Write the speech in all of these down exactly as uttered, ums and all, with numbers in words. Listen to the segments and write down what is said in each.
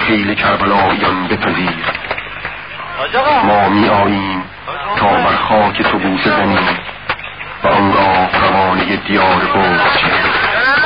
خیل کربلاییان بپذیر. ما می آییم تا بر خاک تو بوسه زنیم و آنگاه روانه دیار بوز شویم.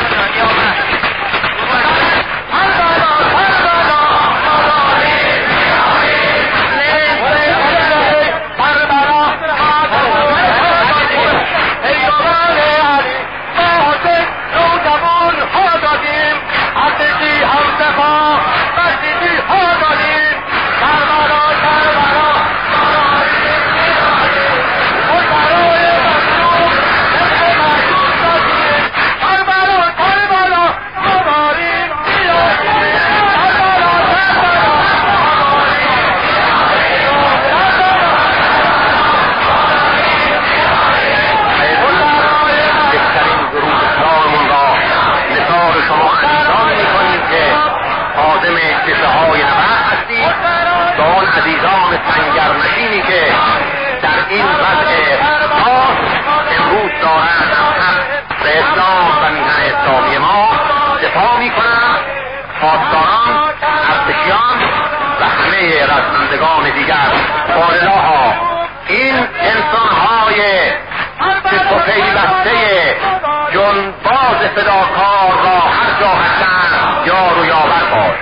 عزیزان سنگرنشینی که در این وضع خاص امروز دارند حق به اسلام و میهن اسلامی ما دفاع میکنند، پاسداران، ارتشیان و همه رزمندگان دیگر. والله این انسانهای چشم و پیوسته جنباز فداکار را هر جا هستند یار و یاور باش.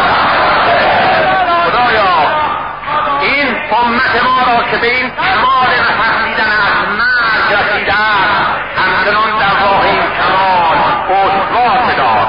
امت ما را که به این کمال نفهمیدن از مرگ رسیده است همچنان در راه این کمال استوار بدار.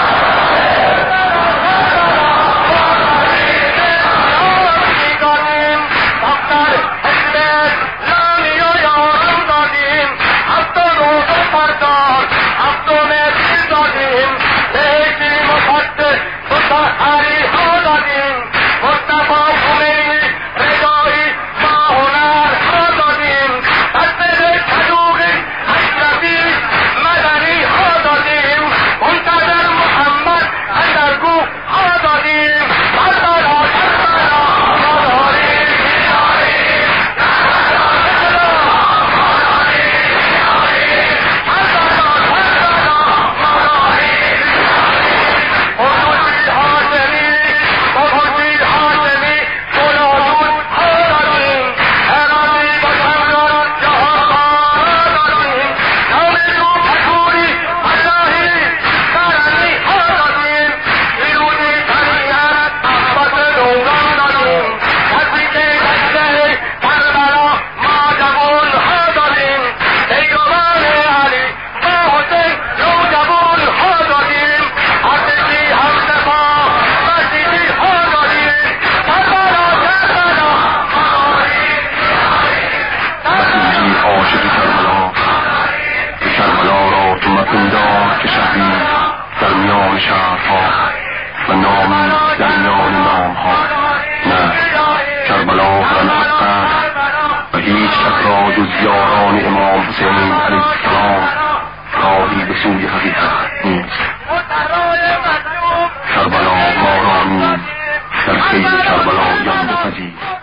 و نامی در میان نام ها. نه، کربلا برن حق است و هیچ کس را جز یاران امام حسین علیه السلام راهی به سوی حقیقت نیست. کربلا ما را نیز در خیل کربلاییان بپذیر.